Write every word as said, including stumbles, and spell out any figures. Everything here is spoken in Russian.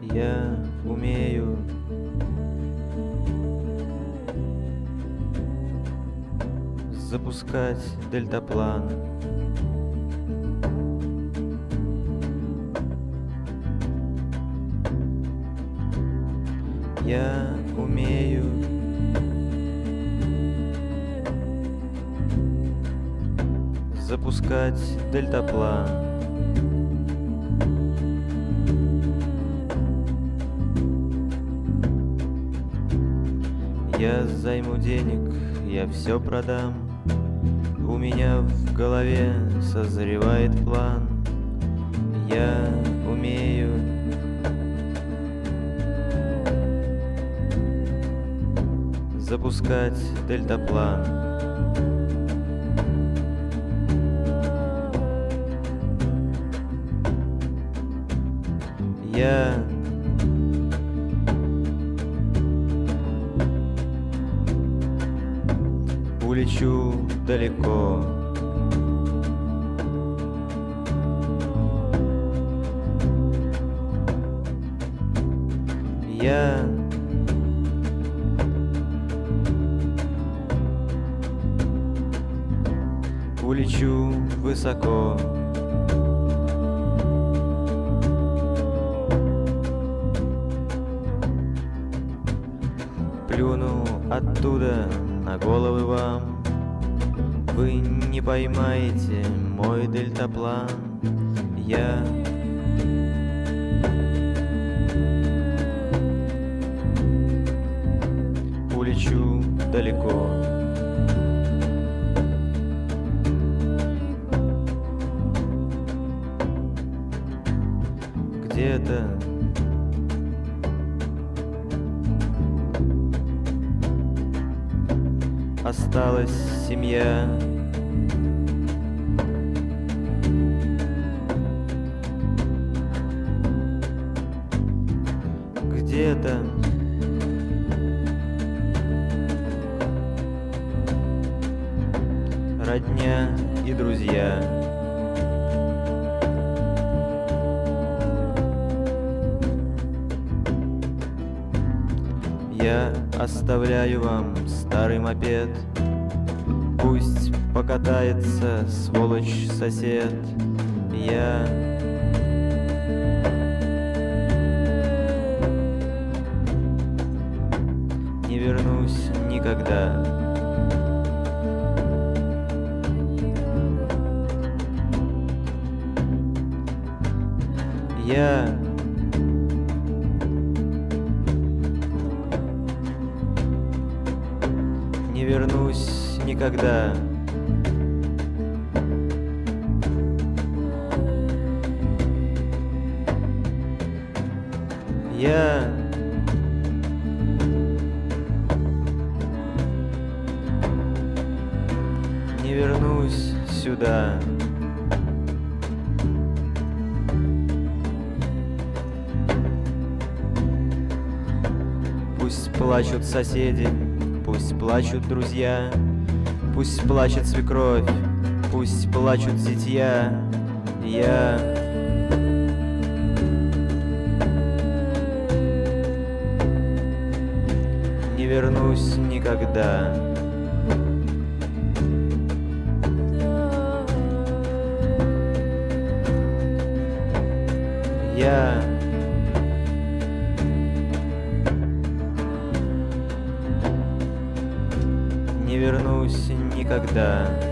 Я умею запускать дельтаплан. Я умею запускать дельтаплан. Я займу денег, я все продам. У меня в голове созревает план. Я умею запускать дельтаплан. Я улечу далеко. Я улечу высоко. Плюну оттуда на головы вам. Вы не поймаете мой дельтаплан. Я улечу далеко. Где-то осталась семья. Где-то родня и друзья. Я оставляю вам старый мопед. Пусть покатается, сволочь, сосед. Я не вернусь никогда. Я не вернусь никогда. Я не вернусь сюда. Пусть плачут соседи, пусть плачут друзья, пусть плачет свекровь, пусть плачут зятья. Я не вернусь никогда. Я не вернусь никогда.